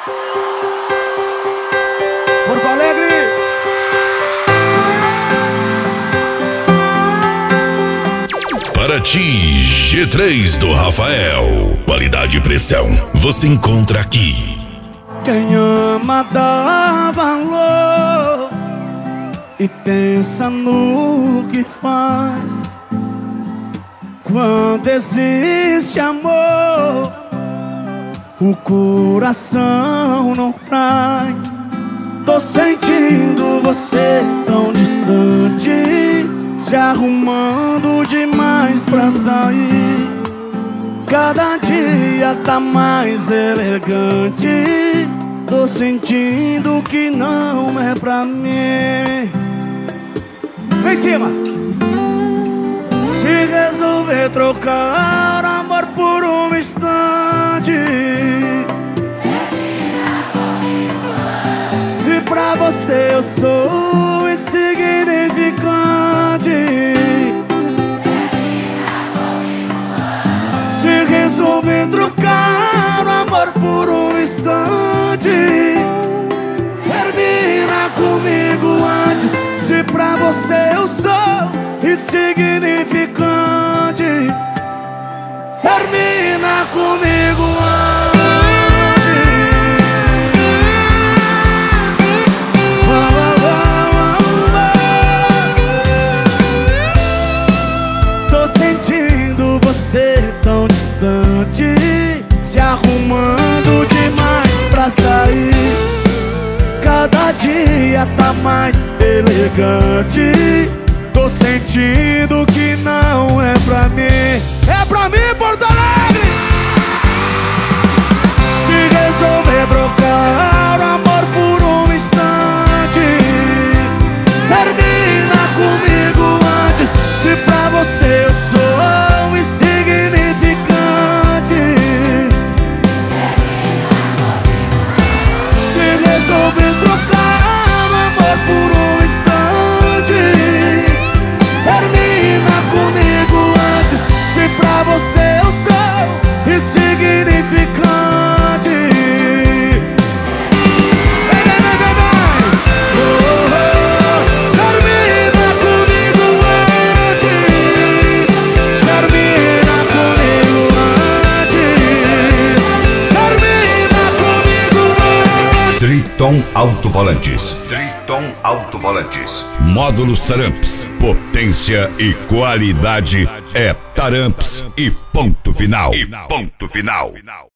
Porto Alegre. Para ti, G3 do Rafael. Qualidade e pressão, você encontra aqui. Quem ama dá valor e pensa no que faz. Quando existe amor, o coração não trai. Tô sentindo você tão distante, se arrumando demais pra sair. Cada dia tá mais elegante. Tô sentindo que não é pra mim. Vem em cima. Se resolver trocar amor por um instante, se pra você eu sou insignificante, se resolver trocar amor por um instante, termina comigo antes. Se pra você eu sou insignificante, termina comigo antes. Tô sentindo você tão distante, se arrumando demais pra sair. Cada dia tá mais elegante. Tô sentindo que não é pra mim. É pra mim, Porto Alegre! Se resolver trocar amor por um instante, termina comigo antes. Se pra você eu sou insignificante, se resolver trocar amor por um instante, termina comigo antes. Se pra você eu sou insignificante, termina comigo antes. Termina comigo antes. Termina comigo antes. Triton Autovolantes. Triton Autovolantes. Módulos Taramps. Potência e qualidade é Taramps e ponto final.